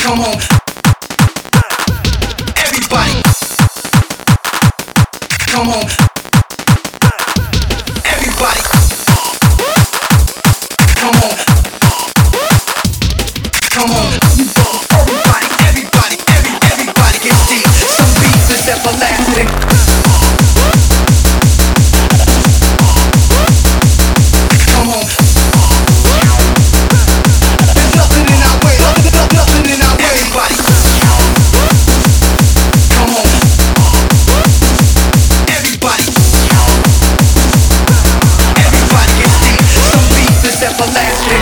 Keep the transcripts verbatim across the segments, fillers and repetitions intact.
Come on, everybody. Come on, everybody. Come on, come on, everybody, everybody, every everybody gets deep. Some beats is everlasting. Come on. There's nothing in our way, nothing, nothing in our way. Everybody. Come on. Everybody. Everybody gets deep. Some beats is everlasting.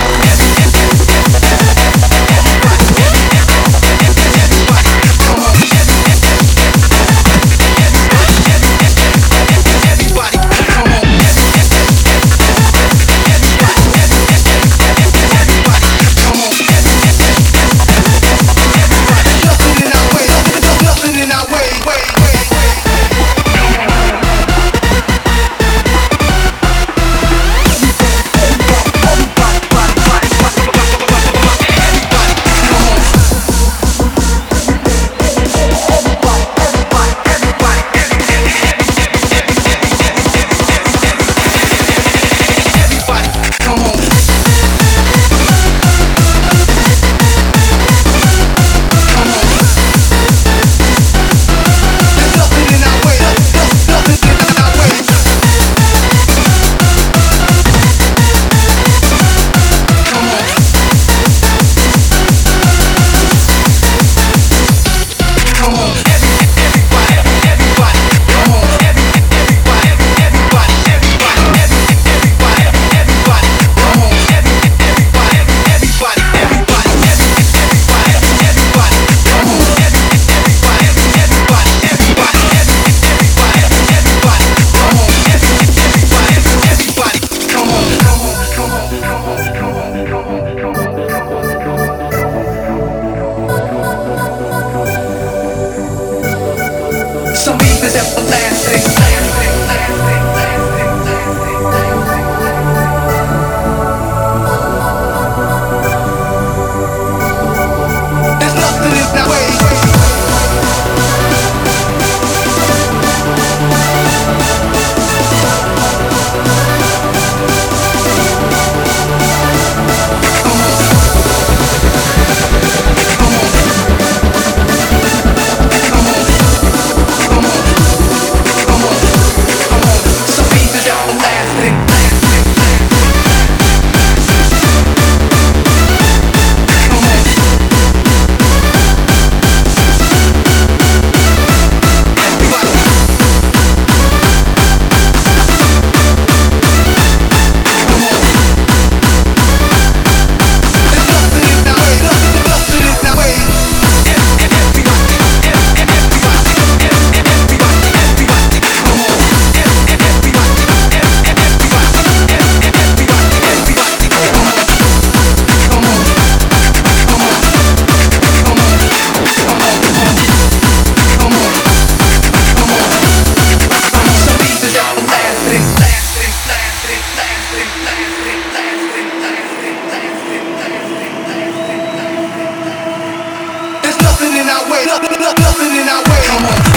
Some beef is everlasting. There's nothing in that way. There's nothing in our way, nothing, nothing in our way. Come on.